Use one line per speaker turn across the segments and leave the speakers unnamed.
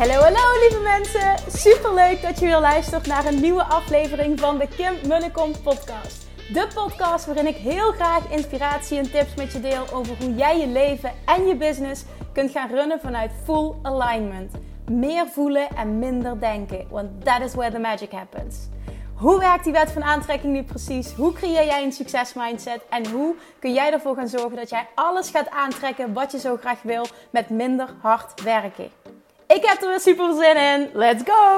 Hallo lieve mensen, superleuk dat je weer luistert naar een nieuwe aflevering van de Kim Munnekom podcast. De podcast waarin ik heel graag inspiratie en tips met je deel over hoe jij je leven en je business kunt gaan runnen vanuit full alignment. Meer voelen en minder denken, want that is where the magic happens. Hoe werkt die wet van aantrekking nu precies? Hoe creëer jij een succesmindset? En hoe kun jij ervoor gaan zorgen dat jij alles gaat aantrekken wat je zo graag wil met minder hard werken? Ik heb er weer super zin in. Let's go!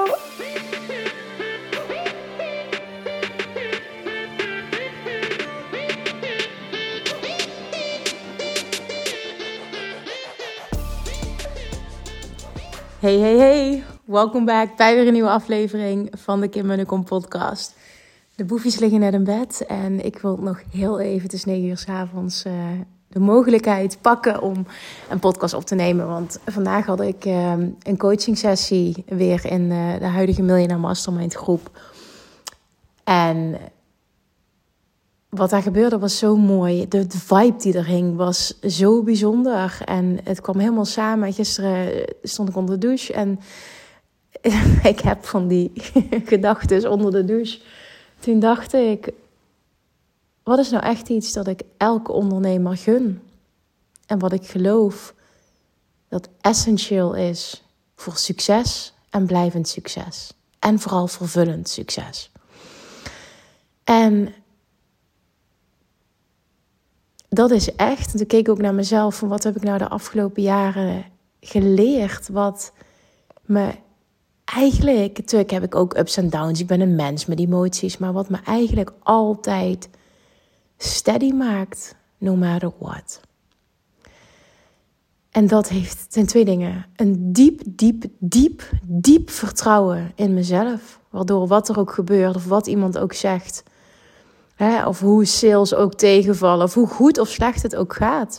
Hey. Welkom back bij weer een nieuwe aflevering van de Kim Munnekom podcast. De boefjes liggen net in bed en ik wil nog heel even, het is 9 uur 's avonds, de mogelijkheid pakken om een podcast op te nemen. Want vandaag had ik een coaching sessie weer in de huidige Millionaire Mastermind groep. En wat daar gebeurde was zo mooi. De vibe die er hing was zo bijzonder. En het kwam helemaal samen. Gisteren stond ik onder de douche en ik heb van die gedachten onder de douche. Toen dacht ik, wat is nou echt iets dat ik elke ondernemer gun? En wat ik geloof dat essentieel is voor succes en blijvend succes. En vooral vervullend succes. En dat is echt, en toen keek ik ook naar mezelf, van wat heb ik nou de afgelopen jaren geleerd, wat me eigenlijk, natuurlijk heb ik ook ups en downs, ik ben een mens met emoties, maar wat me eigenlijk altijd steady maakt, no matter what. En dat zijn 2 dingen. Een diep vertrouwen in mezelf, waardoor wat er ook gebeurt of wat iemand ook zegt, of hoe sales ook tegenvallen, of hoe goed of slecht het ook gaat,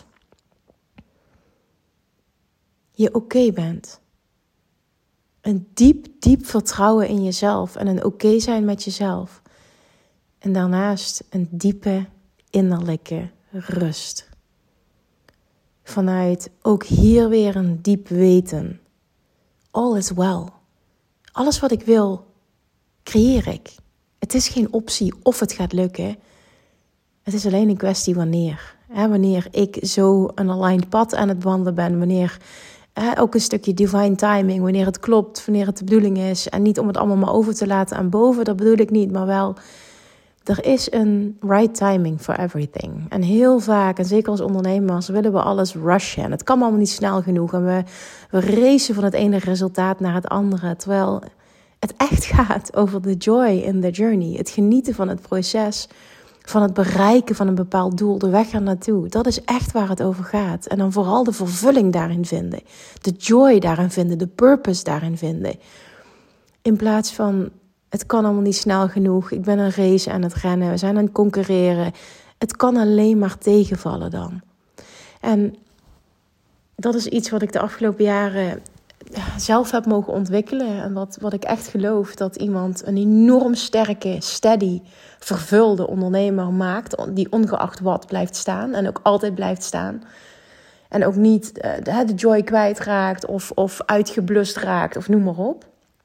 je oké bent. Een diep vertrouwen in jezelf en een oké zijn met jezelf. En daarnaast een diepe innerlijke rust. Vanuit ook hier weer een diep weten. All is well. Alles wat ik wil, creëer ik. Het is geen optie of het gaat lukken. Het is alleen een kwestie wanneer. Wanneer ik zo een aligned pad aan het wandelen ben. Wanneer ook een stukje divine timing. Wanneer het klopt. Wanneer het de bedoeling is. En niet om het allemaal maar over te laten aan boven. Dat bedoel ik niet. Maar wel, er is een right timing for everything. En heel vaak, en zeker als ondernemers, willen we alles rushen. En het kan allemaal niet snel genoeg. En we racen van het ene resultaat naar het andere. Terwijl het echt gaat over de joy in the journey. Het genieten van het proces, van het bereiken van een bepaald doel, de weg er naartoe. Dat is echt waar het over gaat. En dan vooral de vervulling daarin vinden. De joy daarin vinden, de purpose daarin vinden. In plaats van, het kan allemaal niet snel genoeg. Ik ben een race aan het rennen, we zijn aan het concurreren. Het kan alleen maar tegenvallen dan. En dat is iets wat ik de afgelopen jaren zelf heb mogen ontwikkelen. En wat ik echt geloof, dat iemand een enorm sterke, steady, vervulde ondernemer maakt, die ongeacht wat blijft staan en ook altijd blijft staan. En ook niet de joy kwijtraakt of uitgeblust raakt of noem maar op.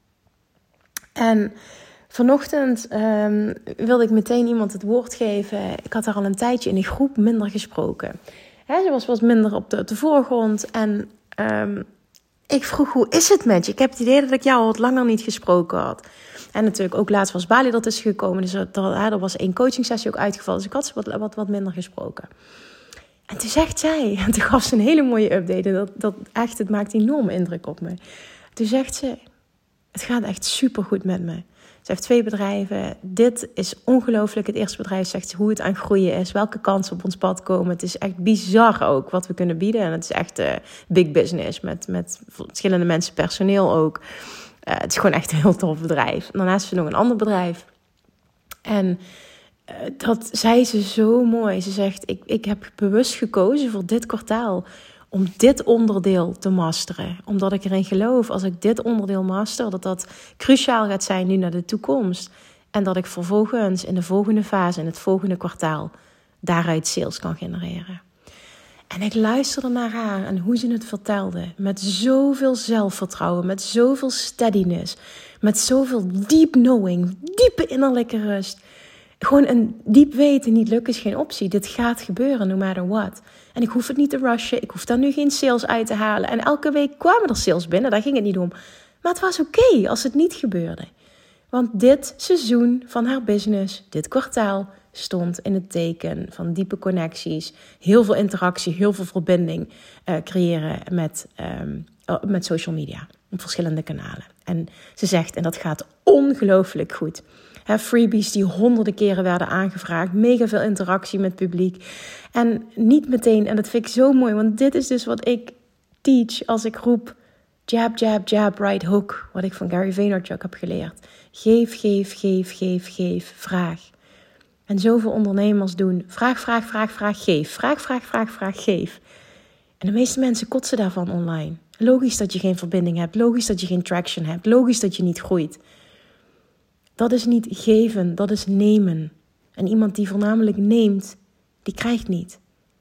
En vanochtend wilde ik meteen iemand het woord geven. Ik had haar al een tijdje in die groep minder gesproken. Ze was wat minder op de voorgrond en ik vroeg, hoe is het met je? Ik heb het idee dat ik jou al wat langer niet gesproken had. En natuurlijk ook laatst was Bali dat is gekomen. Dus er was 1 coaching sessie ook uitgevallen. Dus ik had ze wat minder gesproken. En toen zegt zij, en toen gaf ze een hele mooie update. En dat echt, het maakt enorme indruk op me. Toen zegt ze, het gaat echt supergoed met me. Ze heeft 2 bedrijven. Dit is ongelooflijk. Het eerste bedrijf zegt hoe het aan groeien is. Welke kansen op ons pad komen. Het is echt bizar ook wat we kunnen bieden. En het is echt big business. Met verschillende mensen, personeel ook. Het is gewoon echt een heel tof bedrijf. En daarnaast is er nog een ander bedrijf. En dat zei ze zo mooi. Ze zegt, ik heb bewust gekozen voor dit kwartaal om dit onderdeel te masteren. Omdat ik erin geloof, als ik dit onderdeel master, dat cruciaal gaat zijn nu naar de toekomst. En dat ik vervolgens in de volgende fase, in het volgende kwartaal, daaruit sales kan genereren. En ik luisterde naar haar en hoe ze het vertelde. Met zoveel zelfvertrouwen, met zoveel steadiness. Met zoveel deep knowing, diepe innerlijke rust. Gewoon een diep weten, niet lukken is geen optie. Dit gaat gebeuren, no matter what. En ik hoef het niet te rushen, ik hoef daar nu geen sales uit te halen. En elke week kwamen er sales binnen, daar ging het niet om. Maar het was oké als het niet gebeurde. Want dit seizoen van haar business, dit kwartaal, stond in het teken van diepe connecties. Heel veel interactie, heel veel verbinding creëren met social media. Op verschillende kanalen. En ze zegt, en dat gaat ongelooflijk goed. Freebies die honderden keren werden aangevraagd. Mega veel interactie met het publiek. En niet meteen, en dat vind ik zo mooi. Want dit is dus wat ik teach als ik roep. Jab, jab, jab, right hook. Wat ik van Gary Vaynerchuk heb geleerd. Geef, geef, geef, geef, geef. Vraag. En zoveel ondernemers doen. Vraag, vraag, vraag, vraag, geef. Vraag, vraag, vraag, vraag, geef. En de meeste mensen kotsen daarvan online. Logisch dat je geen verbinding hebt. Logisch dat je geen traction hebt. Logisch dat je niet groeit. Dat is niet geven, dat is nemen. En iemand die voornamelijk neemt, die krijgt niet.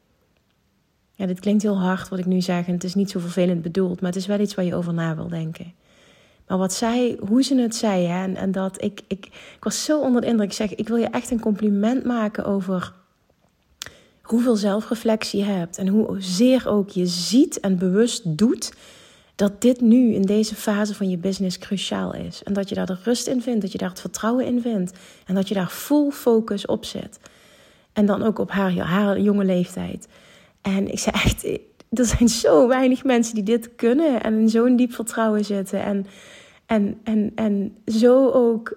Ja, dit klinkt heel hard wat ik nu zeg en het is niet zo vervelend bedoeld, maar het is wel iets waar je over na wil denken. Maar hoe ze het zei, hè, en dat ik was zo onder de indruk. Ik zeg, ik wil je echt een compliment maken over hoeveel zelfreflectie je hebt. En hoezeer ook je ziet en bewust doet dat dit nu in deze fase van je business cruciaal is. En dat je daar de rust in vindt, dat je daar het vertrouwen in vindt. En dat je daar full focus op zet. En dan ook op haar jonge leeftijd. En ik zei echt, er zijn zo weinig mensen die dit kunnen. En in zo'n diep vertrouwen zitten. En zo ook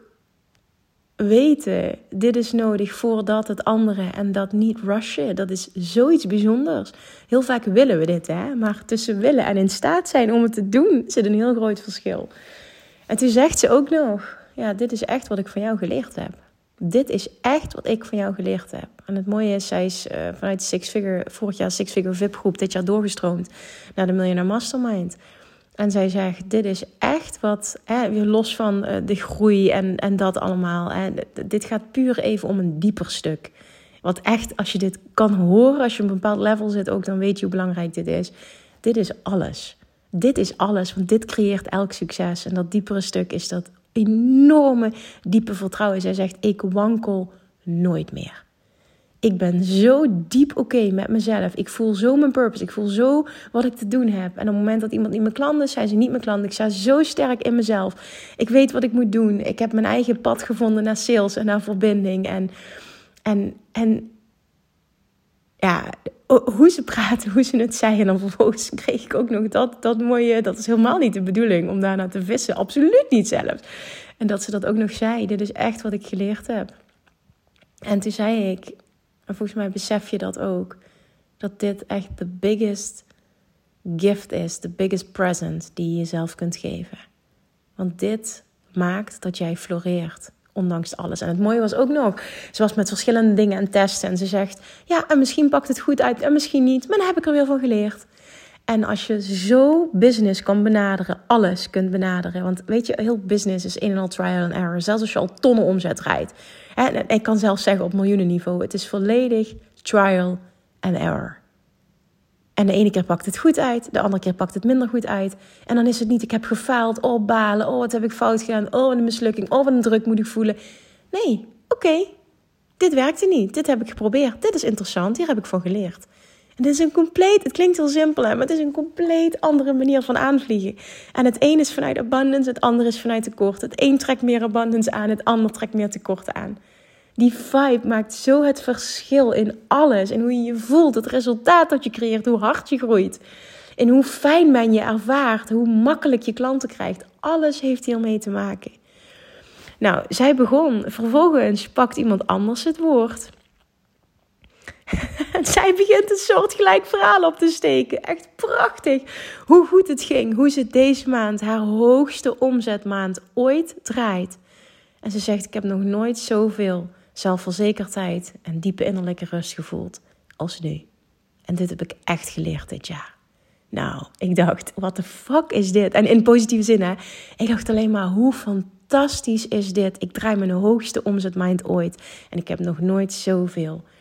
weten, dit is nodig voordat het andere. En dat niet rushen, dat is zoiets bijzonders. Heel vaak willen we dit, hè. Maar tussen willen en in staat zijn om het te doen, zit een heel groot verschil. En toen zegt ze ook nog, ja, dit is echt wat ik van jou geleerd heb. Dit is echt wat ik van jou geleerd heb. En het mooie is, zij is vanuit vorig jaar Six Figure VIP groep dit jaar doorgestroomd naar de Millionaire Mastermind. En zij zegt, dit is echt wat, weer los van de groei en dat allemaal. Dit gaat puur even om een dieper stuk. Wat echt, als je dit kan horen, als je op een bepaald level zit ook, dan weet je hoe belangrijk dit is. Dit is alles. Dit is alles, want dit creëert elk succes. En dat diepere stuk is dat enorme diepe vertrouwen. Zij zegt, ik wankel nooit meer. Ik ben zo diep oké met mezelf. Ik voel zo mijn purpose. Ik voel zo wat ik te doen heb. En op het moment dat iemand niet mijn klant is, zijn ze niet mijn klant. Ik sta zo sterk in mezelf. Ik weet wat ik moet doen. Ik heb mijn eigen pad gevonden naar sales en naar verbinding. En ja, hoe ze praten, hoe ze het zeggen. En dan vervolgens kreeg ik ook nog dat mooie. Dat is helemaal niet de bedoeling om daarna te vissen. Absoluut niet zelfs. En dat ze dat ook nog zei. Dit is echt wat ik geleerd heb. En toen zei ik, en volgens mij besef je dat ook, dat dit echt de biggest gift is, de biggest present die je jezelf kunt geven. Want dit maakt dat jij floreert, ondanks alles. En het mooie was ook nog, ze was met verschillende dingen aan het testen. En ze zegt, ja, en misschien pakt het goed uit en misschien niet, maar dan heb ik er weer van geleerd. En als je zo business kan benaderen, alles kunt benaderen. Want weet je, heel business is een en al trial and error. Zelfs als je al tonnen omzet rijdt. En ik kan zelfs zeggen op miljoenenniveau. Het is volledig trial and error. En de ene keer pakt het goed uit. De andere keer pakt het minder goed uit. En dan is het niet, ik heb gefaald. Oh, balen. Oh, wat heb ik fout gedaan. Oh, wat een mislukking. Oh, wat een druk moet ik voelen. Nee, oké. Dit werkte niet. Dit heb ik geprobeerd. Dit is interessant. Hier heb ik van geleerd. En dit is het klinkt heel simpel, hè, maar het is een compleet andere manier van aanvliegen. En het een is vanuit abundance, het andere is vanuit tekort. Het een trekt meer abundance aan, het ander trekt meer tekort aan. Die vibe maakt zo het verschil in alles. In hoe je je voelt, het resultaat dat je creëert, hoe hard je groeit. In hoe fijn men je ervaart, hoe makkelijk je klanten krijgt. Alles heeft hiermee te maken. Nou, zij begon. Vervolgens pakt iemand anders het woord. En zij begint een soortgelijk verhaal op te steken. Echt prachtig. Hoe goed het ging. Hoe ze deze maand haar hoogste omzetmaand ooit draait. En ze zegt, ik heb nog nooit zoveel zelfverzekerdheid en diepe innerlijke rust gevoeld als nu. En dit heb ik echt geleerd dit jaar. Nou, ik dacht, what the fuck is dit? En in positieve zin, hè. Ik dacht alleen maar, hoe fantastisch is dit? Ik draai mijn hoogste omzetmaand ooit. En ik heb nog nooit zoveel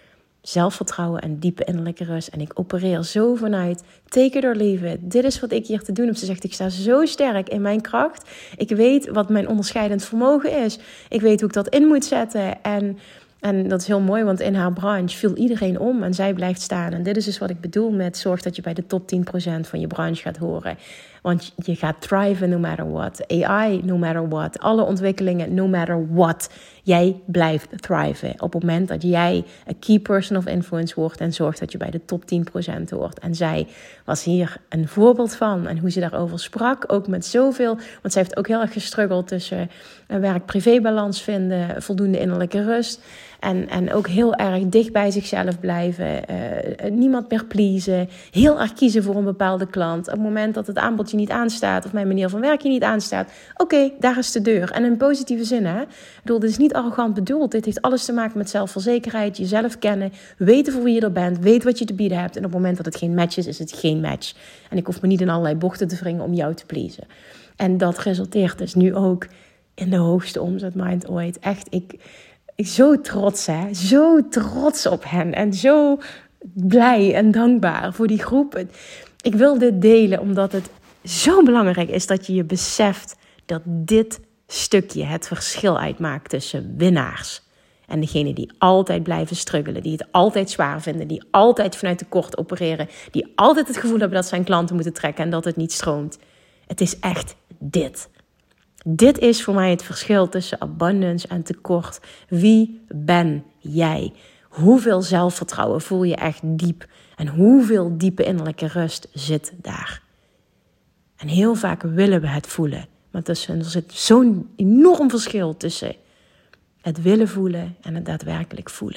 zelfvertrouwen en diepe innerlijke rust. En ik opereer zo vanuit, take it or leave it. Dit is wat ik hier te doen heb. Ze zegt, ik sta zo sterk in mijn kracht. Ik weet wat mijn onderscheidend vermogen is. Ik weet hoe ik dat in moet zetten. En dat is heel mooi, want in haar branche viel iedereen om en zij blijft staan. En dit is dus wat ik bedoel met zorg dat je bij de top 10% van je branche gaat horen. Want je gaat thriven no matter what. AI no matter what. Alle ontwikkelingen no matter what. Jij blijft thriven op het moment dat jij een key person of influence wordt en zorgt dat je bij de top 10% hoort. En zij was hier een voorbeeld van. En hoe ze daarover sprak, ook met zoveel. Want zij heeft ook heel erg gestruggeld tussen werk-privé-balans vinden, voldoende innerlijke rust. En ook heel erg dicht bij zichzelf blijven. Niemand meer pleasen. Heel erg kiezen voor een bepaalde klant. Op het moment dat het aanbod je niet aanstaat of mijn manier van werken je niet aanstaat. Oké, daar is de deur. En in positieve zin, hè. Ik bedoel, dit is niet arrogant bedoeld. Dit heeft alles te maken met zelfverzekerheid, jezelf kennen, weten voor wie je er bent, weten wat je te bieden hebt. En op het moment dat het geen match is, is het geen match. En ik hoef me niet in allerlei bochten te wringen om jou te pleasen. En dat resulteert dus nu ook in de hoogste omzetmind ooit. Echt, ik zo trots, hè. Zo trots op hen. En zo blij en dankbaar voor die groep. Ik wil dit delen omdat het zo belangrijk is dat je je beseft dat dit stukje het verschil uitmaakt tussen winnaars en degenen die altijd blijven struggelen, die het altijd zwaar vinden, die altijd vanuit tekort opereren, die altijd het gevoel hebben dat ze aan klanten moeten trekken en dat het niet stroomt. Het is echt dit. Dit is voor mij het verschil tussen abundance en tekort. Wie ben jij? Hoeveel zelfvertrouwen voel je echt diep? En hoeveel diepe innerlijke rust zit daar? En heel vaak willen we het voelen. Maar er zit zo'n enorm verschil tussen het willen voelen en het daadwerkelijk voelen.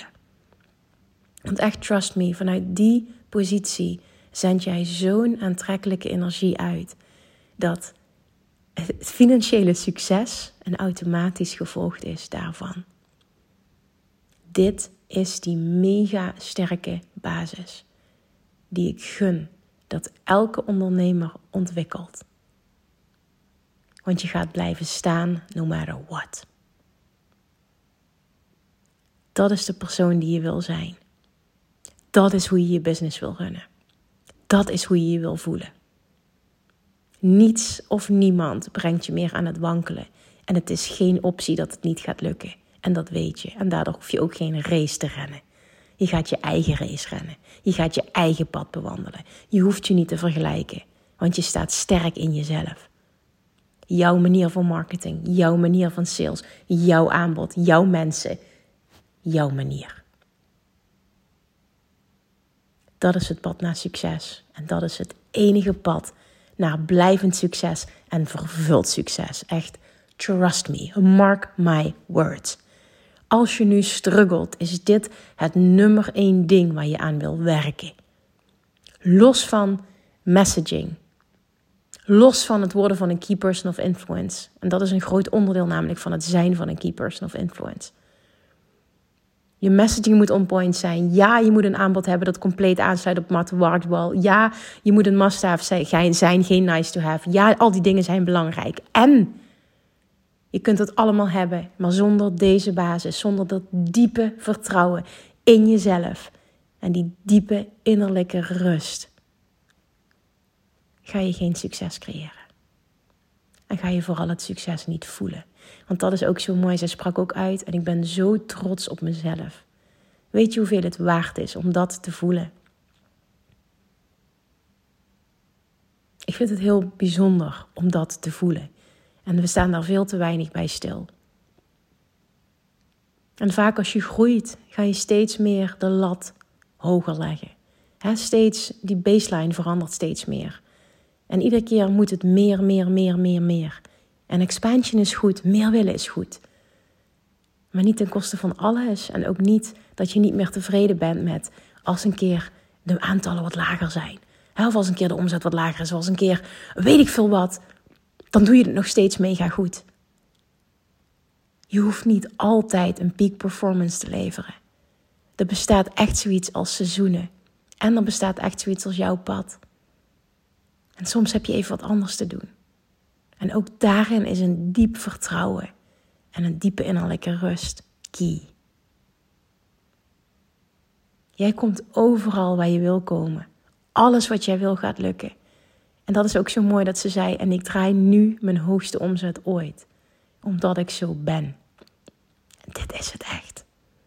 Want echt, trust me, vanuit die positie zend jij zo'n aantrekkelijke energie uit dat het financiële succes een automatisch gevolg is daarvan. Dit is die mega sterke basis die ik gun dat elke ondernemer ontwikkelt. Want je gaat blijven staan no matter what. Dat is de persoon die je wil zijn. Dat is hoe je je business wil runnen. Dat is hoe je je wil voelen. Niets of niemand brengt je meer aan het wankelen. En het is geen optie dat het niet gaat lukken. En dat weet je. En daardoor hoef je ook geen race te rennen. Je gaat je eigen race rennen. Je gaat je eigen pad bewandelen. Je hoeft je niet te vergelijken. Want je staat sterk in jezelf. Jouw manier van marketing. Jouw manier van sales. Jouw aanbod. Jouw mensen. Jouw manier. Dat is het pad naar succes. En dat is het enige pad naar blijvend succes en vervuld succes. Echt, trust me, mark my words. Als je nu struggelt, is dit het nummer 1 ding waar je aan wil werken. Los van messaging. Los van het worden van een key person of influence. En dat is een groot onderdeel namelijk van het zijn van een key person of influence. Je messaging moet on point zijn. Ja, je moet een aanbod hebben dat compleet aansluit op Matt Wardwell. Ja, je moet een must-have zijn, geen nice to have. Ja, al die dingen zijn belangrijk. En je kunt het allemaal hebben, maar zonder deze basis, zonder dat diepe vertrouwen in jezelf en die diepe innerlijke rust, ga je geen succes creëren. En ga je vooral het succes niet voelen. Want dat is ook zo mooi. Zij sprak ook uit en ik ben zo trots op mezelf. Weet je hoeveel het waard is om dat te voelen? Ik vind het heel bijzonder om dat te voelen. En we staan daar veel te weinig bij stil. En vaak als je groeit, ga je steeds meer de lat hoger leggen. Steeds, die baseline verandert steeds meer. En iedere keer moet het meer. En expansion is goed, meer willen is goed. Maar niet ten koste van alles. En ook niet dat je niet meer tevreden bent met als een keer de aantallen wat lager zijn. Of als een keer de omzet wat lager is. Of als een keer weet ik veel wat. Dan doe je het nog steeds mega goed. Je hoeft niet altijd een peak performance te leveren. Er bestaat echt zoiets als seizoenen. En er bestaat echt zoiets als jouw pad. En soms heb je even wat anders te doen. En ook daarin is een diep vertrouwen en een diepe innerlijke rust key. Jij komt overal waar je wil komen. Alles wat jij wil gaat lukken. En dat is ook zo mooi dat ze zei, en ik draai nu mijn hoogste omzet ooit. Omdat ik zo ben. Dit is het echt.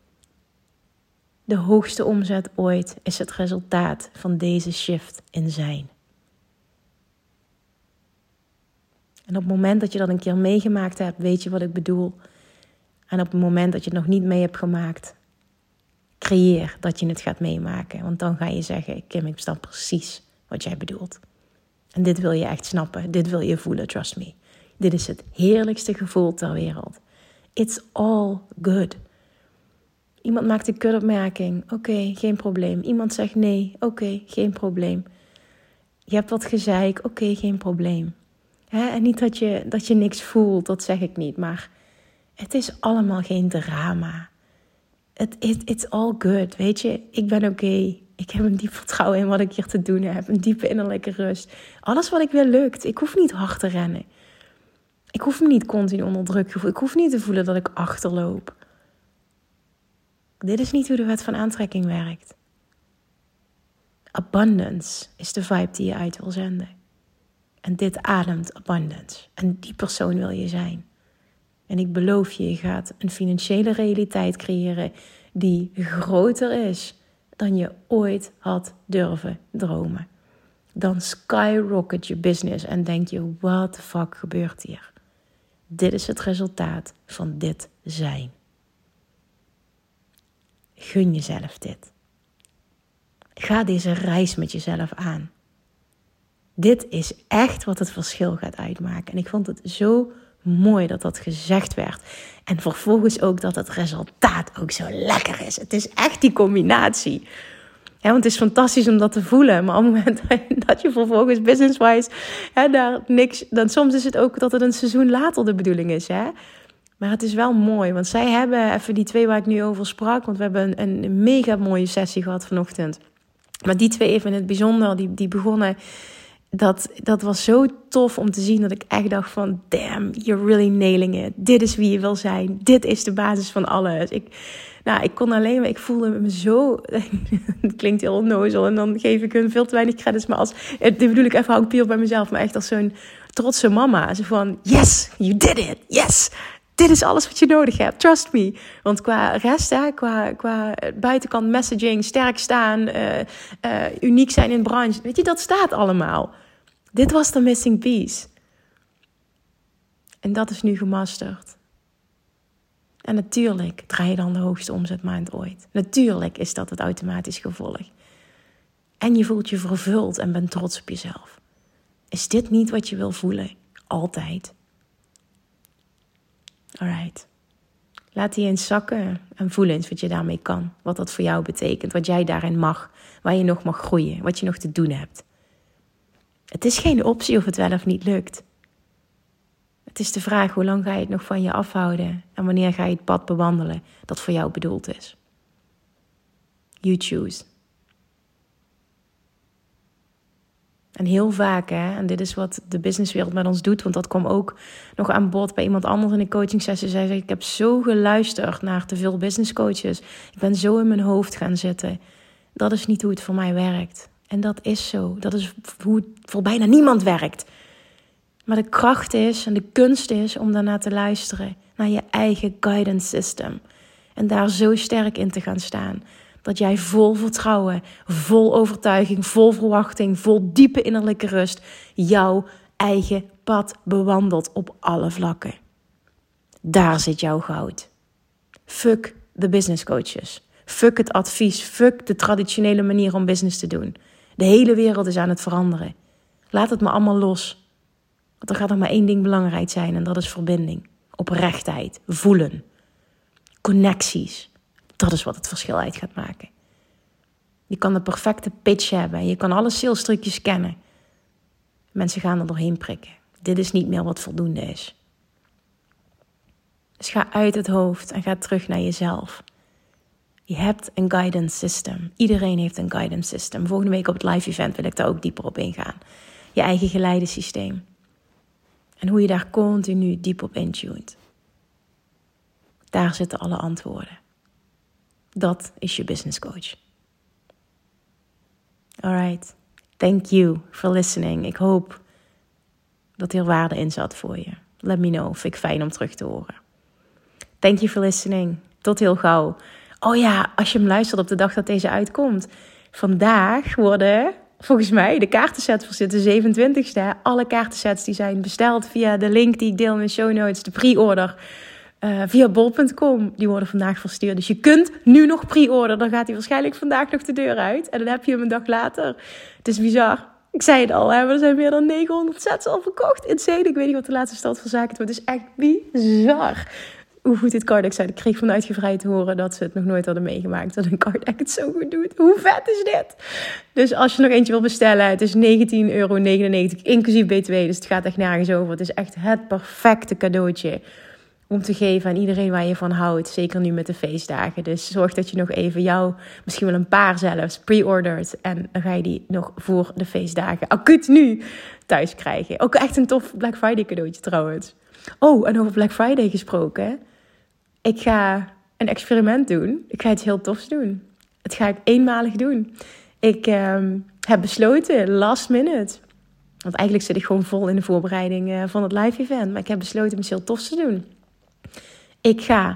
De hoogste omzet ooit is het resultaat van deze shift in zijn. En op het moment dat je dat een keer meegemaakt hebt, weet je wat ik bedoel. En op het moment dat je het nog niet mee hebt gemaakt, creëer dat je het gaat meemaken. Want dan ga je zeggen, Kim, ik snap precies wat jij bedoelt. En dit wil je echt snappen. Dit wil je voelen, trust me. Dit is het heerlijkste gevoel ter wereld. It's all good. Iemand maakt een kutopmerking. Oké, geen probleem. Iemand zegt nee. Oké, geen probleem. Je hebt wat gezeik. Oké, geen probleem. En niet dat je niks voelt, dat zeg ik niet. Maar het is allemaal geen drama. It's all good, weet je. Ik ben oké. Ik heb een diep vertrouwen in wat ik hier te doen heb. Een diepe innerlijke rust. Alles wat ik wil lukt. Ik hoef niet hard te rennen. Ik hoef me niet continu onder druk te voelen. Ik hoef niet te voelen dat ik achterloop. Dit is niet hoe de wet van aantrekking werkt. Abundance is de vibe die je uit wil zenden. En dit ademt abundance. En die persoon wil je zijn. En ik beloof je, je gaat een financiële realiteit creëren die groter is dan je ooit had durven dromen. Dan skyrocket je business en denk je, what the fuck gebeurt hier? Dit is het resultaat van dit zijn. Gun jezelf dit. Ga deze reis met jezelf aan. Dit is echt wat het verschil gaat uitmaken. En ik vond het zo mooi dat dat gezegd werd. En vervolgens ook dat het resultaat ook zo lekker is. Het is echt die combinatie. Ja, want het is fantastisch om dat te voelen. Maar op het moment dat je vervolgens business-wise daar niks... Dan soms is het ook dat het een seizoen later de bedoeling is. Hè? Maar het is wel mooi. Want zij hebben even die 2 waar ik nu over sprak. Want we hebben een mega mooie sessie gehad vanochtend. Maar die 2 even in het bijzonder, die begonnen... Dat was zo tof om te zien dat ik echt dacht van... Damn, you're really nailing it. Dit is wie je wil zijn. Dit is de basis van alles. Ik kon alleen maar... Ik voelde me zo... Het klinkt heel onnozel en dan geef ik hun veel te weinig credits. Maar dit bedoel ik even, hou ik puur bij mezelf. Maar echt als zo'n trotse mama. Zo van, yes, you did it. Yes, dit is alles wat je nodig hebt. Trust me. Want qua rest, qua buitenkant messaging, sterk staan, uniek zijn in de branche. Weet je, dat staat allemaal. Dit was de missing piece. En dat is nu gemasterd. En natuurlijk draai je dan de hoogste omzetmaand ooit. Natuurlijk is dat het automatisch gevolg. En je voelt je vervuld en bent trots op jezelf. Is dit niet wat je wil voelen? Altijd. Alright. Laat die eens zakken en voel eens wat je daarmee kan. Wat dat voor jou betekent. Wat jij daarin mag. Waar je nog mag groeien. Wat je nog te doen hebt. Het is geen optie of het wel of niet lukt. Het is de vraag, hoe lang ga je het nog van je afhouden? En wanneer ga je het pad bewandelen dat voor jou bedoeld is? You choose. En heel vaak, en dit is wat de businesswereld met ons doet, want dat kwam ook nog aan bod bij iemand anders in de coachingsessie. Zij zei, ik heb zo geluisterd naar te veel businesscoaches. Ik ben zo in mijn hoofd gaan zitten. Dat is niet hoe het voor mij werkt. En dat is zo. Dat is hoe het voor bijna niemand werkt. Maar de kracht is en de kunst is om daarnaar te luisteren. Naar je eigen guidance system. En daar zo sterk in te gaan staan. Dat jij vol vertrouwen, vol overtuiging, vol verwachting, vol diepe innerlijke rust jouw eigen pad bewandelt op alle vlakken. Daar zit jouw goud. Fuck de business coaches. Fuck het advies. Fuck de traditionele manier om business te doen. De hele wereld is aan het veranderen. Laat het maar allemaal los. Want er gaat nog maar 1 ding belangrijk zijn en dat is verbinding. Oprechtheid, voelen, connecties. Dat is wat het verschil uit gaat maken. Je kan de perfecte pitch hebben. Je kan alle sales trucjes kennen. Mensen gaan er doorheen prikken. Dit is niet meer wat voldoende is. Dus ga uit het hoofd en ga terug naar jezelf. Je hebt een guidance system. Iedereen heeft een guidance system. Volgende week op het live event wil ik daar ook dieper op ingaan. Je eigen geleidesysteem. En hoe je daar continu diep op intuned. Daar zitten alle antwoorden. Dat is je business coach. Alright. Thank you for listening. Ik hoop dat hier waarde in zat voor je. Let me know. Vind ik fijn om terug te horen. Thank you for listening. Tot heel gauw. Oh ja, als je hem luistert op de dag dat deze uitkomt. Vandaag worden, volgens mij, de kaartensets voor de 27e. Alle kaartensets die zijn besteld via de link die ik deel in mijn show notes. De pre-order via bol.com. Die worden vandaag verstuurd. Dus je kunt nu nog pre-order. Dan gaat hij waarschijnlijk vandaag nog de deur uit. En dan heb je hem een dag later. Het is bizar. Ik zei het al, hè, maar er zijn meer dan 900 sets al verkocht. Insane. Ik weet niet wat de laatste stand van zaken is. Maar het is echt bizar hoe goed dit Card Deck zijn. Ik kreeg van uitgevrij te horen dat ze het nog nooit hadden meegemaakt. Dat een Card Deck het zo goed doet. Hoe vet is dit? Dus als je nog eentje wil bestellen, het is €19,99 inclusief BTW. Dus het gaat echt nergens over. Het is echt het perfecte cadeautje om te geven aan iedereen waar je van houdt. Zeker nu met de feestdagen. Dus zorg dat je nog even misschien wel een paar zelfs, pre-ordert. En dan ga je die nog voor de feestdagen acuut nu thuis krijgen. Ook echt een tof Black Friday cadeautje trouwens. Oh, en over Black Friday gesproken. Ik ga een experiment doen. Ik ga iets heel tofs doen. Het ga ik eenmalig doen. Ik heb besloten, last minute. Want eigenlijk zit ik gewoon vol in de voorbereiding van het live event. Maar ik heb besloten om iets heel tofs te doen. Ik ga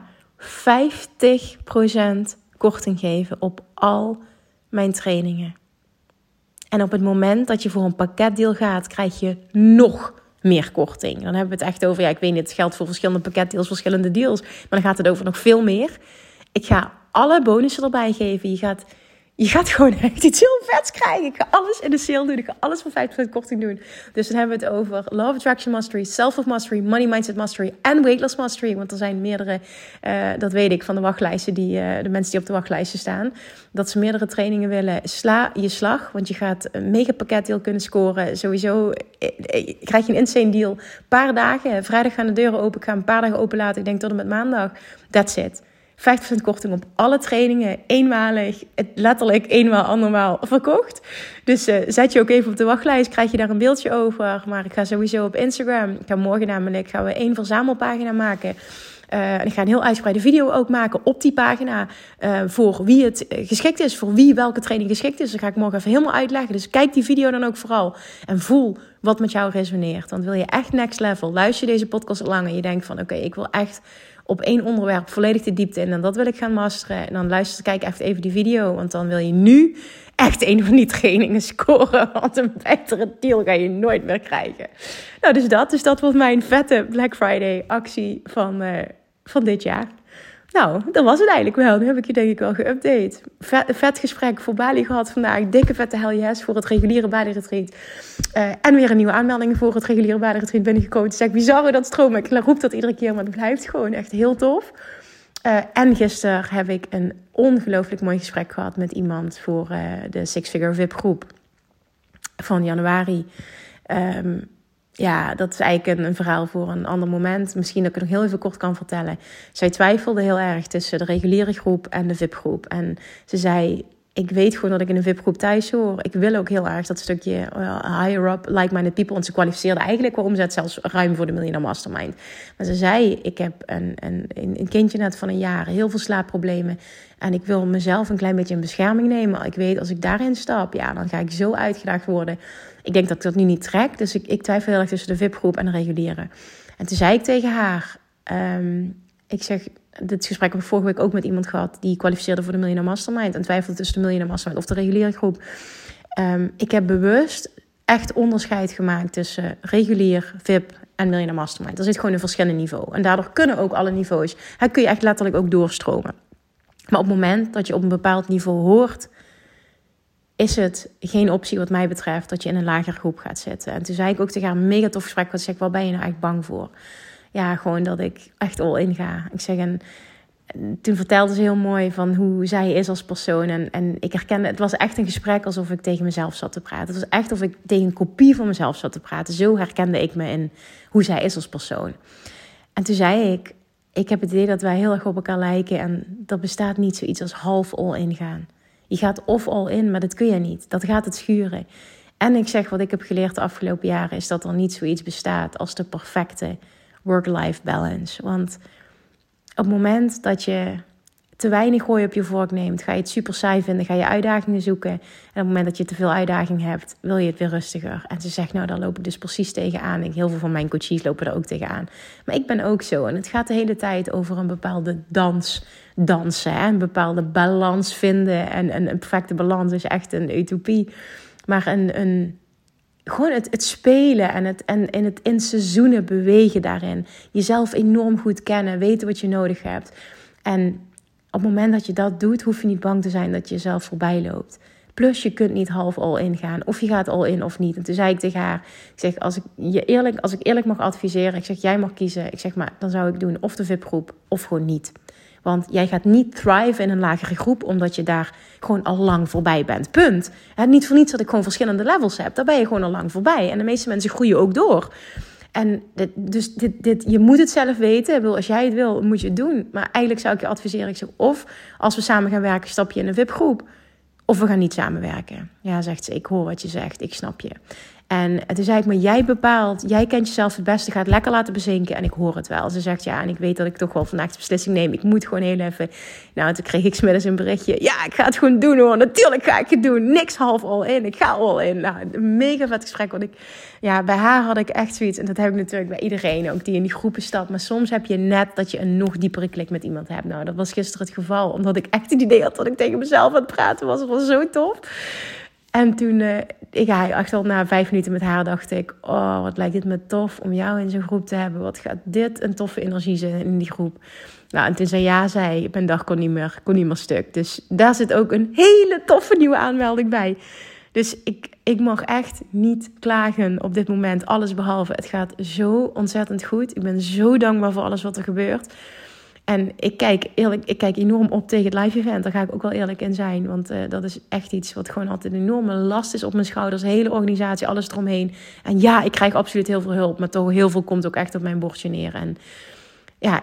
50% korting geven op al mijn trainingen. En op het moment dat je voor een pakketdeal gaat, krijg je nog meer korting. Dan hebben we het echt over, ik weet niet, het geldt voor verschillende pakketdeals, verschillende deals. Maar dan gaat het over nog veel meer. Ik ga alle bonussen erbij geven. Je gaat gewoon echt iets heel vets krijgen. Ik ga alles in de sale doen. Ik ga alles voor 5% korting doen. Dus dan hebben we het over Love Attraction Mastery, Self-Love Mastery, Money Mindset Mastery en Weight Loss Mastery. Want er zijn meerdere, dat weet ik van de wachtlijsten, de mensen die op de wachtlijsten staan. Dat ze meerdere trainingen willen. Sla je slag, want je gaat een mega pakketdeal kunnen scoren. Sowieso krijg je een insane deal. Paar dagen. Vrijdag gaan de deuren open. Ik ga een paar dagen open laten. Ik denk tot en met maandag. That's it. 50% korting op alle trainingen, eenmalig, letterlijk eenmaal andermaal verkocht. Dus zet je ook even op de wachtlijst, krijg je daar een beeldje over. Maar ik ga sowieso op Instagram, ik ga morgen namelijk, gaan we 1 verzamelpagina maken. En ik ga een heel uitgebreide video ook maken op die pagina voor wie het geschikt is, voor wie welke training geschikt is. Dat ga ik morgen even helemaal uitleggen. Dus kijk die video dan ook vooral en voel wat met jou resoneert. Want wil je echt next level, luister je deze podcast al lang en je denkt van oké, ik wil echt op 1 onderwerp volledig de diepte in en dat wil ik gaan masteren. En dan kijk echt even die video, want dan wil je nu echt een van die trainingen scoren. Want een betere deal ga je nooit meer krijgen. Nou, dus dat wordt mijn vette Black Friday actie van dit jaar. Nou, dat was het eigenlijk wel. Nu heb ik je denk ik wel geüpdate. Vet gesprek voor Bali gehad vandaag. Dikke vette hell yes voor het reguliere Bali Retreat. En weer een nieuwe aanmelding voor het reguliere Bali Retreat binnengekomen. Het is echt bizar hoe dat stroomt. Ik roep dat iedere keer, maar het blijft gewoon echt heel tof. En gisteren heb ik een ongelooflijk mooi gesprek gehad met iemand voor de Six Figure VIP groep van januari. Ja, dat is eigenlijk een verhaal voor een ander moment. Misschien dat ik het nog heel even kort kan vertellen. Zij twijfelde heel erg tussen de reguliere groep en de VIP-groep. En ze zei, ik weet gewoon dat ik in een VIP-groep thuis hoor. Ik wil ook heel erg dat stukje higher up, like-minded people. Want ze kwalificeerde eigenlijk qua omzet zelfs ruim voor de Millionaire Mastermind. Maar ze zei, ik heb een kindje net van 1 jaar, heel veel slaapproblemen. En ik wil mezelf een klein beetje in bescherming nemen. Ik weet, als ik daarin stap, ja, dan ga ik zo uitgedaagd worden. Ik denk dat ik dat nu niet trek. Dus ik twijfel heel erg tussen de VIP-groep en de reguliere. En toen zei ik tegen haar, ik zeg, dit gesprek heb ik vorige week ook met iemand gehad die kwalificeerde voor de Millionaire Mastermind en twijfelde tussen de Millionaire Mastermind of de reguliere groep. Ik heb bewust echt onderscheid gemaakt tussen regulier, VIP en Millionaire Mastermind. Er zit gewoon een verschillend niveau. En daardoor kunnen ook alle niveaus, kun je echt letterlijk ook doorstromen. Maar op het moment dat je op een bepaald niveau hoort, is het geen optie wat mij betreft dat je in een lagere groep gaat zitten. En toen zei ik ook tegen haar, een mega tof gesprek, wat zeg ik, waar ben je nou echt bang voor? Ja, gewoon dat ik echt all in ga. Ik zeg, en toen vertelde ze heel mooi van hoe zij is als persoon. En ik herkende, het was echt een gesprek alsof ik tegen mezelf zat te praten. Het was echt alsof ik tegen een kopie van mezelf zat te praten. Zo herkende ik me in hoe zij is als persoon. En toen zei ik heb het idee dat wij heel erg op elkaar lijken. En er bestaat niet zoiets als half all in gaan. Je gaat of all in, maar dat kun je niet. Dat gaat het schuren. En ik zeg, wat ik heb geleerd de afgelopen jaren is dat er niet zoiets bestaat als de perfecte work-life balance. Want op het moment dat je te weinig gooi op je vork neemt, ga je het super saai vinden, ga je uitdagingen zoeken. En op het moment dat je te veel uitdaging hebt, wil je het weer rustiger. En ze zegt, nou, daar loop ik dus precies tegenaan. Heel veel van mijn coaches lopen er ook tegenaan. Maar ik ben ook zo. En het gaat de hele tijd over een bepaalde dansen. Hè? Een bepaalde balans vinden. En een perfecte balans is echt een utopie. Maar gewoon het spelen en het in seizoenen bewegen daarin. Jezelf enorm goed kennen, weten wat je nodig hebt. En op het moment dat je dat doet, hoef je niet bang te zijn dat je jezelf voorbij loopt. Plus je kunt niet half all-in gaan. Of je gaat all-in of niet. En toen zei ik tegen haar, ik zeg, als ik eerlijk mag adviseren, ik zeg, jij mag kiezen. Ik zeg, maar dan zou ik doen of de VIP-groep of gewoon niet. Want jij gaat niet thrive in een lagere groep, omdat je daar gewoon al lang voorbij bent. Punt. En niet voor niets dat ik gewoon verschillende levels heb. Daar ben je gewoon al lang voorbij. En de meeste mensen groeien ook door. En je moet het zelf weten. Als jij het wil, moet je het doen. Maar eigenlijk zou ik je adviseren, ik zeg, of als we samen gaan werken, stap je in een VIP-groep. Of we gaan niet samenwerken. Ja, zegt ze, ik hoor wat je zegt, ik snap je. En toen zei ik, maar jij bepaalt, jij kent jezelf het beste, ga het lekker laten bezinken en ik hoor het wel. Ze zegt, ja, en ik weet dat ik toch wel vandaag de beslissing neem. Ik moet gewoon heel even. Nou, toen kreeg ik 's middags een berichtje. Ja, ik ga het gewoon doen hoor, natuurlijk ga ik het doen. Niks half all in, ik ga all in. Nou, een mega vet gesprek. Want bij haar had ik echt zoiets, en dat heb ik natuurlijk bij iedereen ook die in die groepen stapt. Maar soms heb je net dat je een nog diepere klik met iemand hebt. Nou, dat was gisteren het geval, omdat ik echt het idee had dat ik tegen mezelf aan het praten was. Het was zo tof. En toen, echt al na 5 minuten met haar dacht ik, oh, wat lijkt dit me tof om jou in zo'n groep te hebben. Wat gaat dit een toffe energie zijn in die groep. Nou, en toen zei mijn dag kon niet meer stuk. Dus daar zit ook een hele toffe nieuwe aanmelding bij. Dus ik mag echt niet klagen op dit moment, alles behalve. Het gaat zo ontzettend goed. Ik ben zo dankbaar voor alles wat er gebeurt. En ik kijk enorm op tegen het live event. Daar ga ik ook wel eerlijk in zijn. Want dat is echt iets wat gewoon altijd een enorme last is op mijn schouders. De hele organisatie, alles eromheen. En ja, ik krijg absoluut heel veel hulp. Maar toch heel veel komt ook echt op mijn bordje neer. En ja,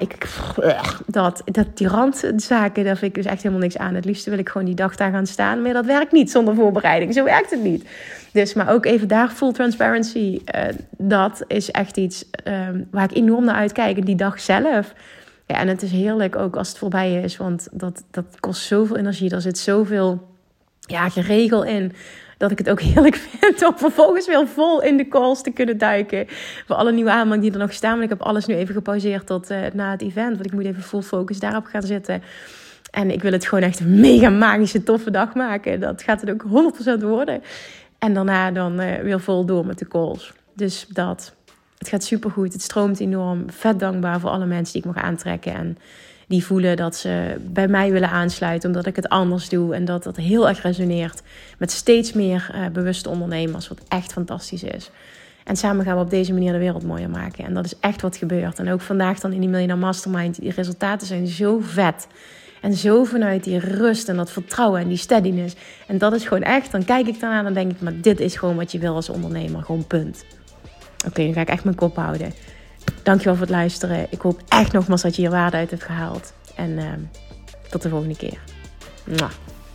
die randzaken, daar vind ik dus echt helemaal niks aan. Het liefste wil ik gewoon die dag daar gaan staan. Maar dat werkt niet zonder voorbereiding. Zo werkt het niet. Dus, maar ook even daar full transparency. Dat is echt iets waar ik enorm naar uitkijk. Die dag zelf. Ja, en het is heerlijk ook als het voorbij is. Want dat kost zoveel energie. Er zit zoveel geregel in. Dat ik het ook heerlijk vind om vervolgens weer vol in de calls te kunnen duiken. Voor alle nieuwe aanmeldingen die er nog staan. Want ik heb alles nu even gepauzeerd tot na het event. Want ik moet even full focus daarop gaan zitten. En ik wil het gewoon echt een mega magische toffe dag maken. Dat gaat het ook 100% worden. En daarna dan weer vol door met de calls. Dus dat. Het gaat supergoed. Het stroomt enorm. Vet dankbaar voor alle mensen die ik mag aantrekken. En die voelen dat ze bij mij willen aansluiten. Omdat ik het anders doe. En dat heel erg resoneert met steeds meer bewuste ondernemers. Wat echt fantastisch is. En samen gaan we op deze manier de wereld mooier maken. En dat is echt wat gebeurt. En ook vandaag dan in die Millionaire Mastermind. Die resultaten zijn zo vet. En zo vanuit die rust en dat vertrouwen en die steadiness. En dat is gewoon echt. Dan kijk ik daarna en dan denk ik, maar dit is gewoon wat je wil als ondernemer. Gewoon punt. Oké, dan ga ik echt mijn kop houden. Dankjewel voor het luisteren. Ik hoop echt nogmaals dat je hier waarde uit hebt gehaald. En tot de volgende keer. Mwah.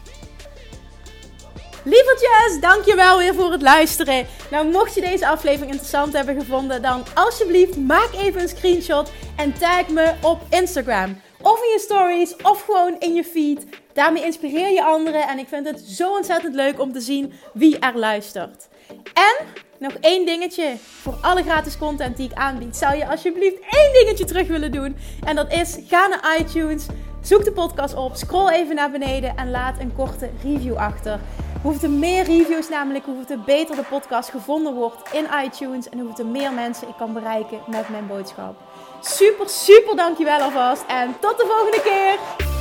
Lievertjes, dankjewel weer voor het luisteren. Nou, mocht je deze aflevering interessant hebben gevonden, dan alsjeblieft maak even een screenshot en tag me op Instagram. Of in je stories, of gewoon in je feed. Daarmee inspireer je anderen en ik vind het zo ontzettend leuk om te zien wie er luistert. En nog 1 dingetje. Voor alle gratis content die ik aanbied, zou je alsjeblieft 1 dingetje terug willen doen. En dat is, ga naar iTunes, zoek de podcast op, scroll even naar beneden en laat een korte review achter. Hoeveel te meer reviews namelijk, hoeveel te beter de podcast gevonden wordt in iTunes. En hoeveel te meer mensen ik kan bereiken met mijn boodschap. Super, super dankjewel alvast. En tot de volgende keer.